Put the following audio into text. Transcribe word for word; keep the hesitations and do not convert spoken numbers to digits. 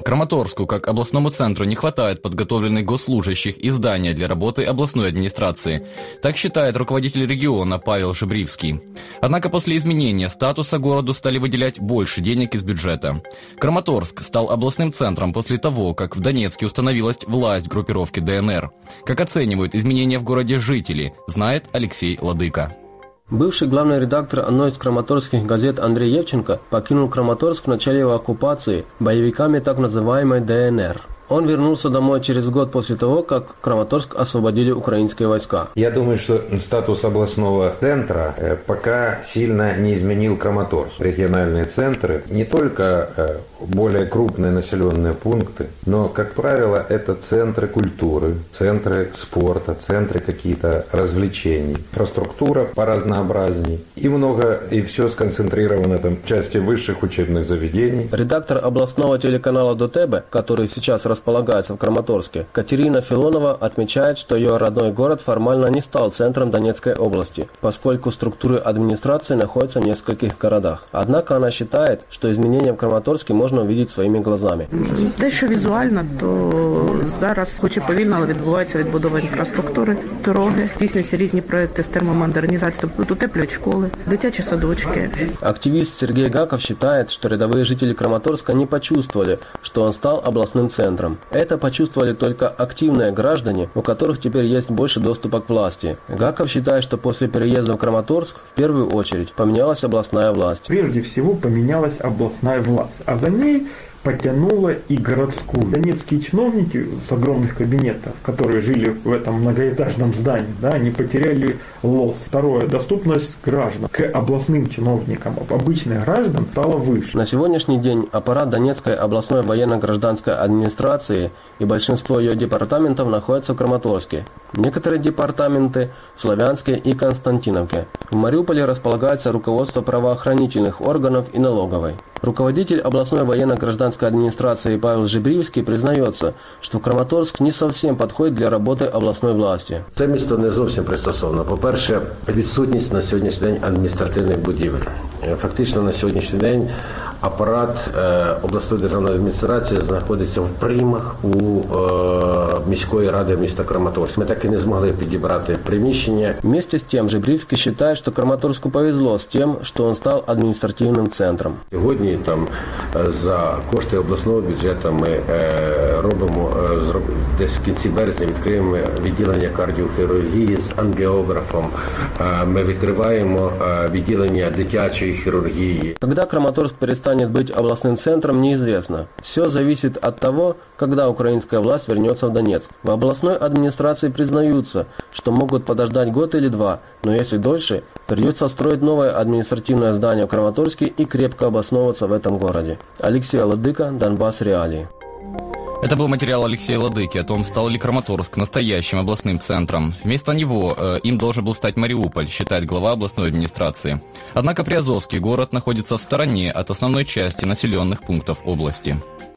Краматорску, как областному центру, не хватает подготовленных госслужащих и здания для работы областной администрации. Так считает руководитель региона Павел Жебривский. Однако после изменения статуса городу стали выделять больше денег из бюджета. Краматорск стал областным центром после того, как в Донецке установилась власть группировки Дэ Эн Эр. Как оценивают изменения в городе жители, знает Алексей Ладыка. Бывший главный редактор одной из краматорских газет Андрей Евченко покинул Краматорск в начале его оккупации боевиками так называемой Дэ Эн Эр. Он вернулся домой через год после того, как Краматорск освободили украинские войска. Я думаю, что статус областного центра пока сильно не изменил Краматорск. Региональные центры не только более крупные населенные пункты, но, как правило, это центры культуры, центры спорта, центры какие-то развлечений. Инфраструктура поразнообразней. И много, и все сконцентрировано там в части высших учебных заведений. Редактор областного телеканала ДОТЭБе, который сейчас располагается в Краматорске, Катерина Филонова отмечает, что ее родной город формально не стал центром Донецкой области, поскольку структуры администрации находятся в нескольких городах. Однако она считает, что изменения в Краматорске можно увидеть своими глазами. Те, що візуально, то зараз, хоч і повільно, але відбувається відбудова інфраструктури, дороги, здійснюються різні проекти з термомодернізації, тобто утеплюють школи, дитячі садочки. Активист Сергей Гаков считает, что рядовые жители Краматорска не почувствовали, что он стал областным центром. Это почувствовали только активные граждане, у которых теперь есть больше доступа к власти. Гаков считает, что после переезда в Краматорск в первую очередь поменялась областная власть. Прежде всего поменялась областная власть, а за ней потянуло и городскую. Донецкие чиновники с огромных кабинетов, которые жили в этом многоэтажном здании, да, они потеряли лос. Второе, доступность граждан к областным чиновникам, обычных граждан стала выше. На сегодняшний день аппарат Донецкой областной военно-гражданской администрации и большинство ее департаментов находятся в Краматорске. Некоторые департаменты в Славянске и Константиновке. В Мариуполе располагается руководство правоохранительных органов и налоговой. Руководитель областной военно-гражданской администрации Павел Жебривский признается, что Краматорск не совсем подходит для работи обласної власті. Це місто не зовсім пристосовано. По-перше, відсутність на сьогоднішній день адміністративних будівель. Фактично на сьогоднішній день апарат е, обласної державної адміністрації знаходиться в приймах у е, міської ради міста Краматорськ. Ми так і не змогли підібрати приміщення. Вместе с тем Жебривский считает, что Краматорску повезло с тем, что он стал административным центром. Сьогодні там за кошти обласного бюджету ми е, робимо, е, десь в кінці березня відкриємо відділення кардіохірургії з ангіографом. Е, ми відкриваємо е, відділення дитячої хірургії. Когда Краматорск перестанет быть областным центром, неизвестно. Все зависит от того, когда украинская власть вернется в Донецк. В областной администрации признаются, что могут подождать год или два, но если дольше, придется строить новое административное здание в Краматорске и крепко обосновываться в этом городе. Алексей Ладыка, Донбасс Реалии. Это был материал Алексея Ладыки о том, стал ли Краматорск настоящим областным центром. Вместо него э, им должен был стать Мариуполь, считает глава областной администрации. Однако Приазовский город находится в стороне от основной части населенных пунктов области.